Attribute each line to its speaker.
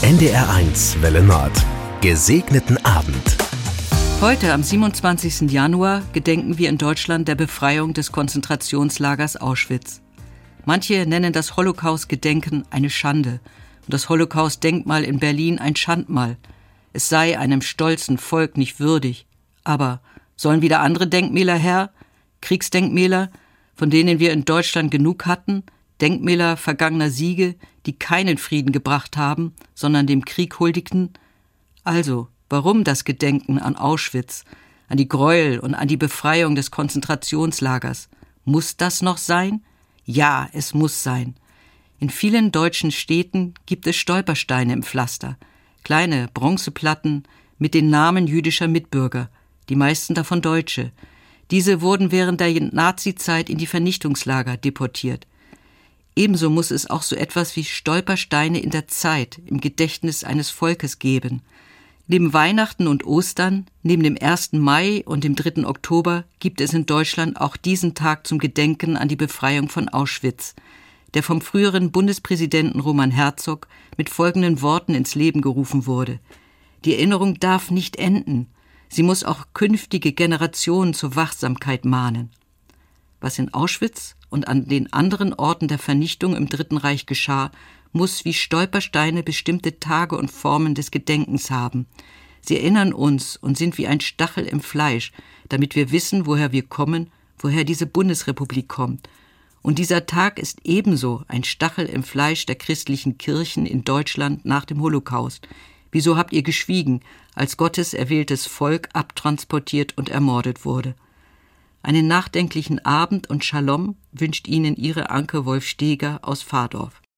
Speaker 1: NDR1 Welle Nord. Gesegneten Abend.
Speaker 2: Heute, am 27. Januar, gedenken wir in Deutschland der Befreiung des Konzentrationslagers Auschwitz. Manche nennen das Holocaust-Gedenken eine Schande und das Holocaust-Denkmal in Berlin ein Schandmal. Es sei einem stolzen Volk nicht würdig. Aber sollen wieder andere Denkmäler her? Kriegsdenkmäler, von denen wir in Deutschland genug hatten? Denkmäler vergangener Siege, die keinen Frieden gebracht haben, sondern dem Krieg huldigten? Also, warum das Gedenken an Auschwitz, an die Gräuel und an die Befreiung des Konzentrationslagers? Muss das noch sein? Ja, es muss sein. In vielen deutschen Städten gibt es Stolpersteine im Pflaster, kleine Bronzeplatten mit den Namen jüdischer Mitbürger, die meisten davon Deutsche. Diese wurden während der Nazizeit in die Vernichtungslager deportiert. Ebenso muss es auch so etwas wie Stolpersteine in der Zeit, im Gedächtnis eines Volkes geben. Neben Weihnachten und Ostern, neben dem 1. Mai und dem 3. Oktober gibt es in Deutschland auch diesen Tag zum Gedenken an die Befreiung von Auschwitz, der vom früheren Bundespräsidenten Roman Herzog mit folgenden Worten ins Leben gerufen wurde: Die Erinnerung darf nicht enden. Sie muss auch künftige Generationen zur Wachsamkeit mahnen. Was in Auschwitz und an den anderen Orten der Vernichtung im Dritten Reich geschah, muss wie Stolpersteine bestimmte Tage und Formen des Gedenkens haben. Sie erinnern uns und sind wie ein Stachel im Fleisch, damit wir wissen, woher wir kommen, woher diese Bundesrepublik kommt. Und dieser Tag ist ebenso ein Stachel im Fleisch der christlichen Kirchen in Deutschland nach dem Holocaust. Wieso habt ihr geschwiegen, als Gottes erwähltes Volk abtransportiert und ermordet wurde? Einen nachdenklichen Abend und Shalom wünscht Ihnen Ihre Anke Wolf-Steger aus Vardorf.